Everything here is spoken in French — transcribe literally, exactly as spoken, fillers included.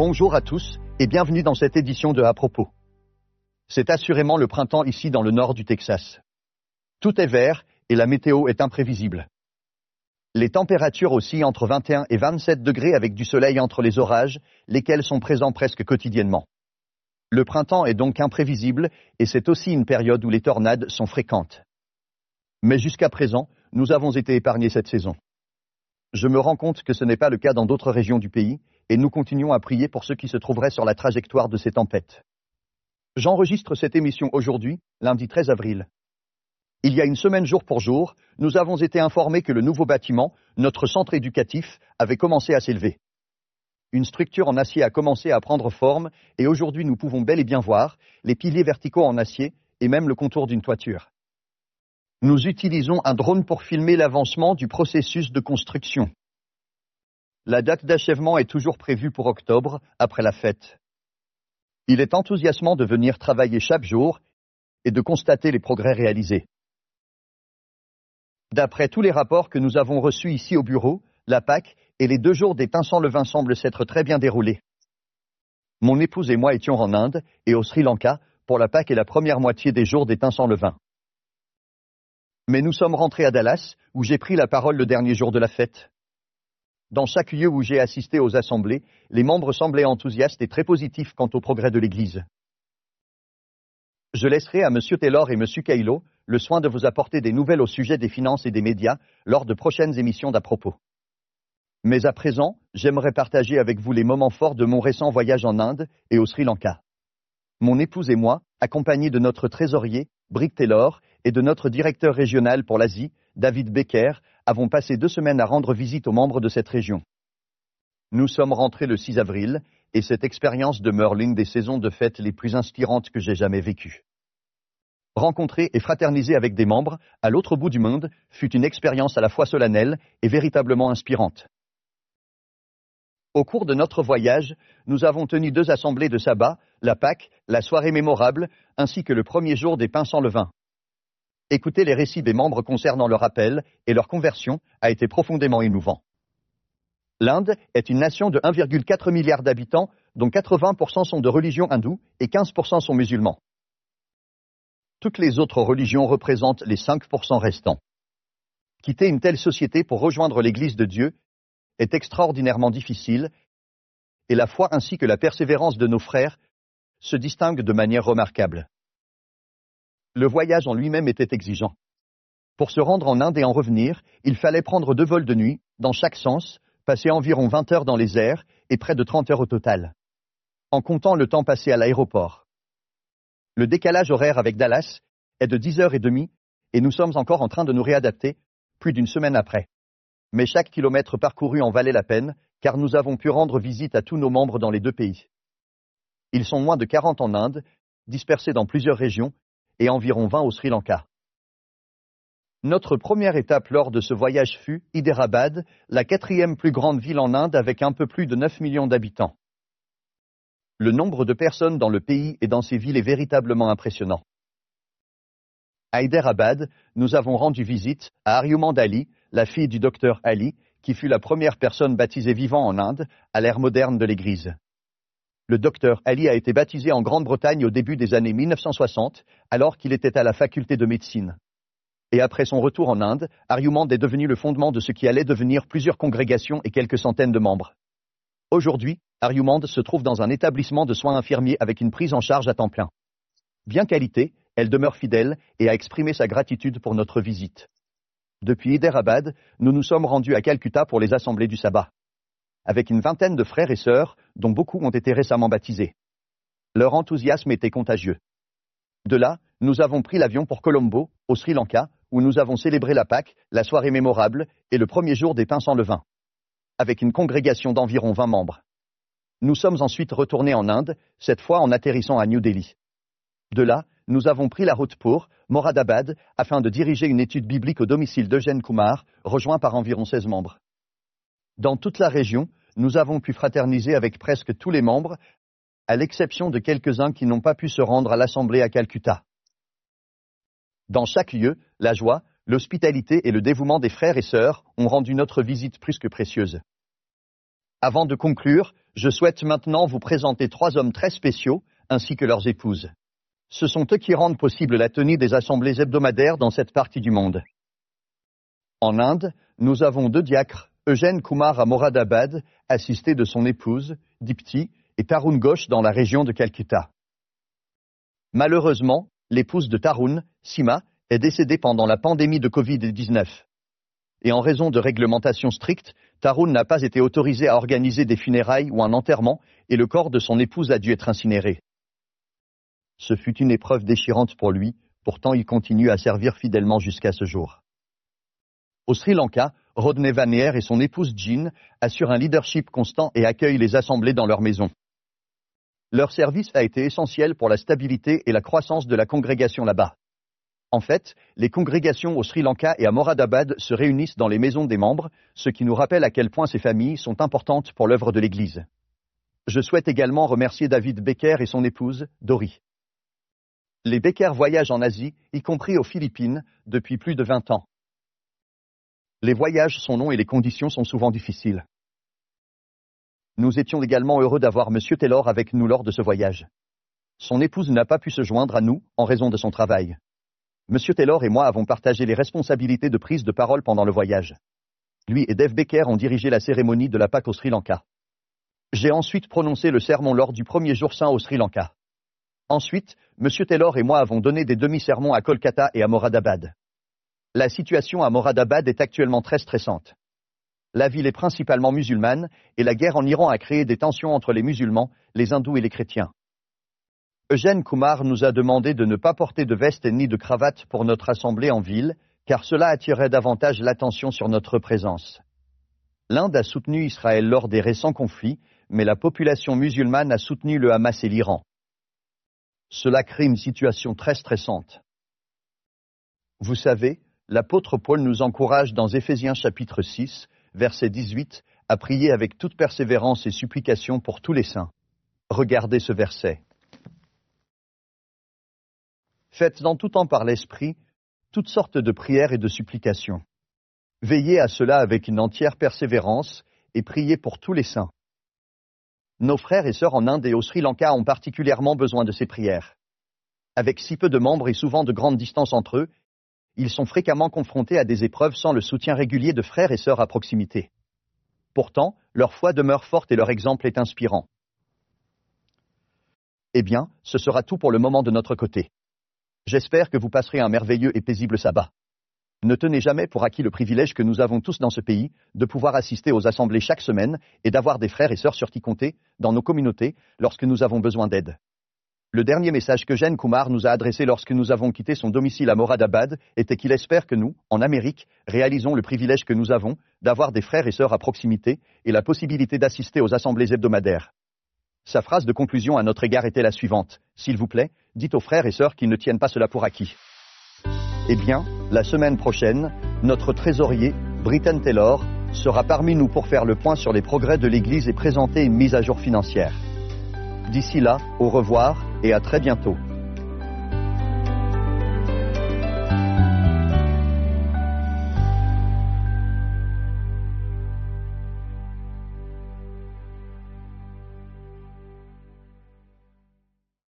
Bonjour à tous et bienvenue dans cette édition de À propos. C'est assurément le printemps ici dans le nord du Texas. Tout est vert et la météo est imprévisible. Les températures oscillent entre vingt et un et vingt-sept degrés avec du soleil entre les orages, lesquels sont présents presque quotidiennement. Le printemps est donc imprévisible et c'est aussi une période où les tornades sont fréquentes. Mais jusqu'à présent, nous avons été épargnés cette saison. Je me rends compte que ce n'est pas le cas dans d'autres régions du pays, et nous continuons à prier pour ceux qui se trouveraient sur la trajectoire de ces tempêtes. J'enregistre cette émission aujourd'hui, lundi treize avril. Il y a une semaine jour pour jour, nous avons été informés que le nouveau bâtiment, notre centre éducatif, avait commencé à s'élever. Une structure en acier a commencé à prendre forme, et aujourd'hui nous pouvons bel et bien voir les piliers verticaux en acier, et même le contour d'une toiture. Nous utilisons un drone pour filmer l'avancement du processus de construction. La date d'achèvement est toujours prévue pour octobre, après la fête. Il est enthousiasmant de venir travailler chaque jour et de constater les progrès réalisés. D'après tous les rapports que nous avons reçus ici au bureau, la Pâque et les deux jours des pains sans levain semblent s'être très bien déroulés. Mon épouse et moi étions en Inde et au Sri Lanka pour la Pâque et la première moitié des jours des pains sans levain. Mais nous sommes rentrés à Dallas, où j'ai pris la parole le dernier jour de la fête. Dans chaque lieu où j'ai assisté aux assemblées, les membres semblaient enthousiastes et très positifs quant au progrès de l'Église. Je laisserai à M. Taylor et M. Caillo le soin de vous apporter des nouvelles au sujet des finances et des médias lors de prochaines émissions d'À propos. Mais à présent, j'aimerais partager avec vous les moments forts de mon récent voyage en Inde et au Sri Lanka. Mon épouse et moi, accompagnés de notre trésorier, Brick Taylor, et de notre directeur régional pour l'Asie, David Becker, avons passé deux semaines à rendre visite aux membres de cette région. Nous sommes rentrés le six avril, et cette expérience demeure l'une des saisons de fête les plus inspirantes que j'ai jamais vécues. Rencontrer et fraterniser avec des membres, à l'autre bout du monde, fut une expérience à la fois solennelle et véritablement inspirante. Au cours de notre voyage, nous avons tenu deux assemblées de sabbat, la Pâque, la soirée mémorable, ainsi que le premier jour des pains sans levain. Écouter les récits des membres concernant leur appel et leur conversion a été profondément émouvant. L'Inde est une nation de un virgule quatre milliard d'habitants, dont quatre-vingts pour cent sont de religion hindoue et quinze pour cent sont musulmans. Toutes les autres religions représentent les cinq pour cent restants. Quitter une telle société pour rejoindre l'Église de Dieu est extraordinairement difficile, et la foi ainsi que la persévérance de nos frères se distinguent de manière remarquable. Le voyage en lui-même était exigeant. Pour se rendre en Inde et en revenir, il fallait prendre deux vols de nuit, dans chaque sens, passer environ vingt heures dans les airs et près de trente heures au total, en comptant le temps passé à l'aéroport. Le décalage horaire avec Dallas est de dix heures trente et nous sommes encore en train de nous réadapter, plus d'une semaine après. Mais chaque kilomètre parcouru en valait la peine, car nous avons pu rendre visite à tous nos membres dans les deux pays. Ils sont moins de quarante en Inde, dispersés dans plusieurs régions, et environ vingt au Sri Lanka. Notre première étape lors de ce voyage fut Hyderabad, la quatrième plus grande ville en Inde avec un peu plus de neuf millions d'habitants. Le nombre de personnes dans le pays et dans ces villes est véritablement impressionnant. À Hyderabad, nous avons rendu visite à Arjumand Ali, la fille du docteur Ali, qui fut la première personne baptisée vivant en Inde, à l'ère moderne de l'Église. Le docteur Ali a été baptisé en Grande-Bretagne au début des années mille neuf cent soixante, alors qu'il était à la faculté de médecine. Et après son retour en Inde, Arjumand est devenu le fondement de ce qui allait devenir plusieurs congrégations et quelques centaines de membres. Aujourd'hui, Arjumand se trouve dans un établissement de soins infirmiers avec une prise en charge à temps plein. Bien qualité, elle demeure fidèle et a exprimé sa gratitude pour notre visite. Depuis Hyderabad, nous nous sommes rendus à Calcutta pour les assemblées du sabbat, avec une vingtaine de frères et sœurs, dont beaucoup ont été récemment baptisés. Leur enthousiasme était contagieux. De là, nous avons pris l'avion pour Colombo, au Sri Lanka, où nous avons célébré la Pâque, la soirée mémorable et le premier jour des pains sans levain, avec une congrégation d'environ vingt membres. Nous sommes ensuite retournés en Inde, cette fois en atterrissant à New Delhi. De là, nous avons pris la route pour Moradabad, afin de diriger une étude biblique au domicile d'Eugène Kumar, rejoint par environ seize membres. Dans toute la région, nous avons pu fraterniser avec presque tous les membres, à l'exception de quelques-uns qui n'ont pas pu se rendre à l'assemblée à Calcutta. Dans chaque lieu, la joie, l'hospitalité et le dévouement des frères et sœurs ont rendu notre visite plus que précieuse. Avant de conclure, Je souhaite maintenant vous présenter trois hommes très spéciaux, ainsi que leurs épouses. Ce sont eux qui rendent possible la tenue des assemblées hebdomadaires dans cette partie du monde. En Inde, nous avons deux diacres, Eugène Kumar à Moradabad, assisté de son épouse, Dipti, et Tarun Ghosh dans la région de Calcutta. Malheureusement, l'épouse de Tarun, Sima, est décédée pendant la pandémie de covid dix-neuf. Et en raison de réglementations strictes, Tarun n'a pas été autorisé à organiser des funérailles ou un enterrement, et le corps de son épouse a dû être incinéré. Ce fut une épreuve déchirante pour lui, pourtant il continue à servir fidèlement jusqu'à ce jour. Au Sri Lanka, Rodney Vanier et son épouse Jean assurent un leadership constant et accueillent les assemblées dans leur maison. Leur service a été essentiel pour la stabilité et la croissance de la congrégation là-bas. En fait, les congrégations au Sri Lanka et à Moradabad se réunissent dans les maisons des membres, ce qui nous rappelle à quel point ces familles sont importantes pour l'œuvre de l'Église. Je souhaite également remercier David Becker et son épouse, Dori. Les Becker voyagent en Asie, y compris aux Philippines, depuis plus de vingt ans. Les voyages sont longs et les conditions sont souvent difficiles. Nous étions également heureux d'avoir M. Taylor avec nous lors de ce voyage. Son épouse n'a pas pu se joindre à nous, en raison de son travail. M. Taylor et moi avons partagé les responsabilités de prise de parole pendant le voyage. Lui et Dave Becker ont dirigé la cérémonie de la Pâque au Sri Lanka. J'ai ensuite prononcé le sermon lors du premier jour saint au Sri Lanka. Ensuite, M. Taylor et moi avons donné des demi-sermons à Kolkata et à Moradabad. La situation à Moradabad est actuellement très stressante. La ville est principalement musulmane, et la guerre en Iran a créé des tensions entre les musulmans, les hindous et les chrétiens. Eugène Kumar nous a demandé de ne pas porter de veste ni de cravate pour notre assemblée en ville, car cela attirerait davantage l'attention sur notre présence. L'Inde a soutenu Israël lors des récents conflits, mais la population musulmane a soutenu le Hamas et l'Iran. Cela crée une situation très stressante. Vous savez, l'apôtre Paul nous encourage dans Éphésiens chapitre six, verset dix-huit, à prier avec toute persévérance et supplication pour tous les saints. Regardez ce verset. Faites en tout temps par l'Esprit toutes sortes de prières et de supplications. Veillez à cela avec une entière persévérance et priez pour tous les saints. Nos frères et sœurs en Inde et au Sri Lanka ont particulièrement besoin de ces prières. Avec si peu de membres et souvent de grandes distances entre eux, ils sont fréquemment confrontés à des épreuves sans le soutien régulier de frères et sœurs à proximité. Pourtant, leur foi demeure forte et leur exemple est inspirant. Eh bien, ce sera tout pour le moment de notre côté. J'espère que vous passerez un merveilleux et paisible sabbat. Ne tenez jamais pour acquis le privilège que nous avons tous dans ce pays, de pouvoir assister aux assemblées chaque semaine et d'avoir des frères et sœurs sur qui compter, dans nos communautés, lorsque nous avons besoin d'aide. Le dernier message que Eugène Kumar nous a adressé lorsque nous avons quitté son domicile à Moradabad était qu'il espère que nous, en Amérique, réalisons le privilège que nous avons d'avoir des frères et sœurs à proximité et la possibilité d'assister aux assemblées hebdomadaires. Sa phrase de conclusion à notre égard était la suivante. S'il vous plaît, dites aux frères et sœurs qu'ils ne tiennent pas cela pour acquis. Eh bien, la semaine prochaine, notre trésorier, Britton Taylor, sera parmi nous pour faire le point sur les progrès de l'Église et présenter une mise à jour financière. D'ici là, au revoir et à très bientôt.